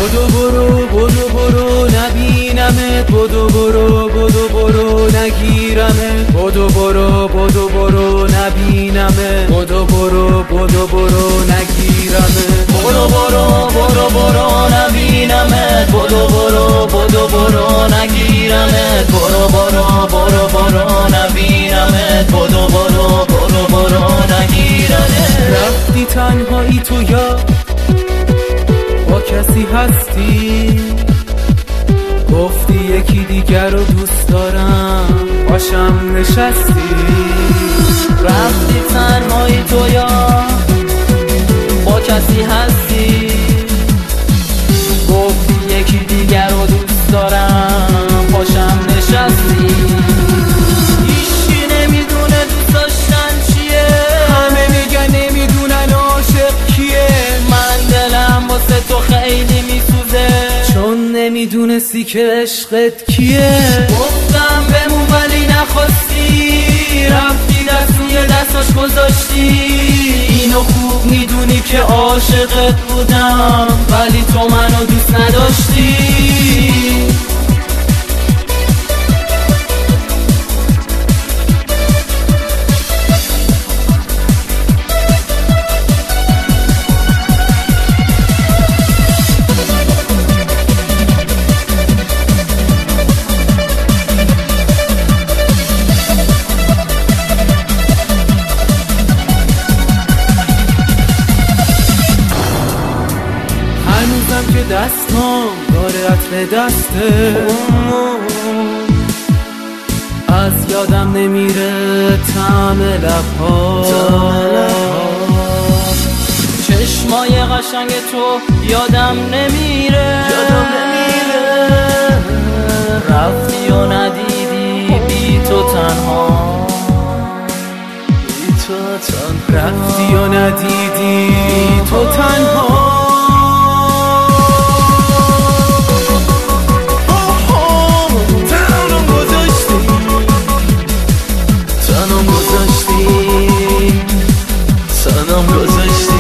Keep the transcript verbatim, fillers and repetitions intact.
بدو برو بدو برو نبینمت، بدو برو بدو برو نگیرمت، بدو برو بدو برو نبینمت، بدو برو بدو برو نگیرمت، برو برو برو برو نبینمت، بدو برو بدو برو نگیرمت، برو برو برو برو نبینمت، بدو برو برو برو نگیرمت. رفتی تنهایی تو یا با کسی هستی؟ گفتی یکی دیگر رو دوست دارم باشم نشستی؟ رفتی تنهایی تو یا با کسی هستی؟ گفتی یکی دیگر رو دوست دارم پاشم نشستی. هیچی نمیدونه دوست داشتن چیه، همه میگن نمیدونن عاشق کیه. من دلم واسه تو خیلی میسوزه چون نمیدونستی که عشقت کیه. گفتم بمون ولی نخواستی، رفتی دست یه دستاش گذاشتی. اینو خوب میدونی که عاشقت بودم ولی تو منو دوست نداشتی. هنوزم که دستم داره عطر دسته، از یادم نمیره طعم لب‌ها. چشمای قشنگ تو یادم نمیره، رفتی و ندیدی بی تو تنها، رفتی و ندیدی تو تنها. تنم گذاشتی